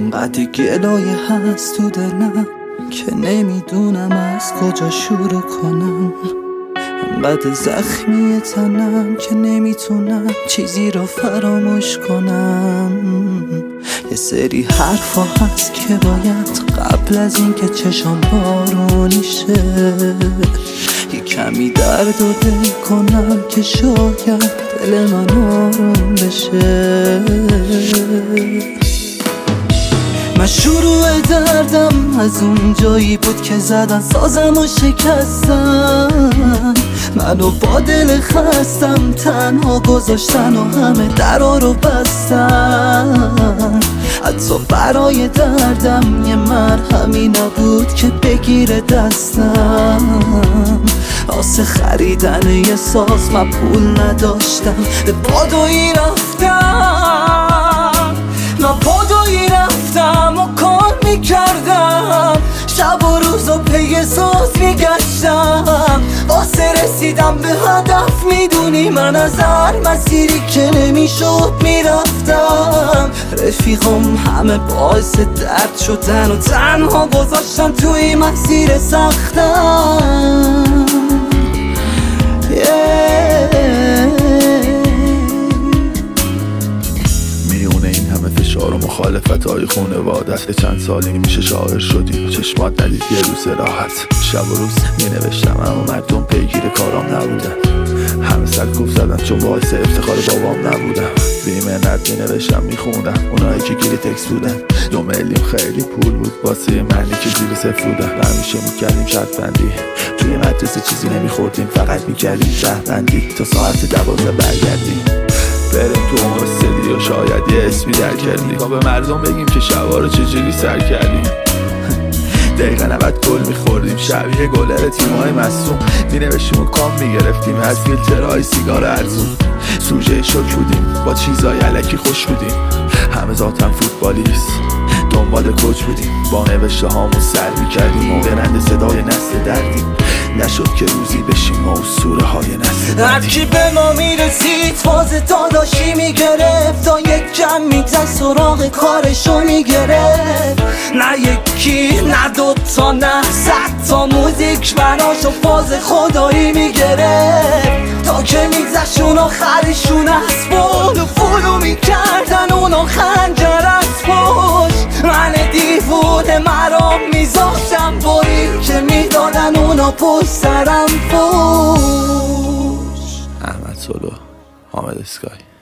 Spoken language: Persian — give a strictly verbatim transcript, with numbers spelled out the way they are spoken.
انقدر گلایه هست تو دلم که نمیدونم از کجا شروع کنم. انقدر زخمی تنم که نمیتونم چیزی رو فراموش کنم. یه سری حرفا هست که باید قبل از این که چشام بارونی شه یه کمی درد و دل کنم که شاید دل من آروم بشه. من شروع دردم از اون جایی بود که زدن سازم و شکستم. منو با دل خستم تنها گذاشتن و همه درا رو بستن. حتی برای دردم یه مرهمی نبود که بگیره دستم. واسه خریدن یه ساز من پول نداشتم. به بادویی رفتم، من بادویی رفتم و کار میکردم. شب و روز و پی ساز میگشتم واسه رسیدم به هدف. میدونی من از هر مسیری که نمیشد میرفتم. رفیقم همه باعث درد شدن و تنها گذاشتن توی مسیر سختم. میونه این همه فشار و مخالفت های خونوادت چند سالی میشه شاعر شدی چشمات ندید یه روز راحت. شب و روز می نوشتم اما مردم پیگیر کارام نبودن. همه سرکوب زدن چون باعث افتخار بابام نبودم. بی منت می نوشتم می خوندم اونایی که گیری تکس بودن. دو میلیون خیلی پول بود واسه منی که زیر صفر بودن. همیشه می کردیم شرط بندی توی مدرسه چیزی نمی خوردیم فقط می کردیم شهر بندی تا ساعت دوازده برگردیم بریم تو اون استدی و شاید یه اسمی در کردیم تا به مردم بگیم که شبا رو چجوری سر کردیم. دقیقا نبد گل میخوردیم شبیه گلر تیمای مصوم. می نوشتیم و کام میگرفتیم از فیلترهای سیگار ارزون. سوژه شک بودیم با چیزای علکی خوش بودیم. همه ذاتم فوتبالیست دنبال کوچ بودیم. با نوشته هامون سر میکردیم و برند صدای نسل دردیم. نشد که روزی بشیم و اسطوره های نسل هرکی به ما میرسید فاز داداشی میگرفت تا یک کم میگذشت سراغ کارشو میگرفت. نه یکی نه دوتا نه صد تا موزیک براشو فاز خدایی میگرفت تا که میگذشت اون آخرشون از فولو فولو میکردن اون خنجر از پشت. من دیوونه مرام میذاشتم بایی که میدادن اونا پشت سرم پشت. احمد سولو، حامد اسکای.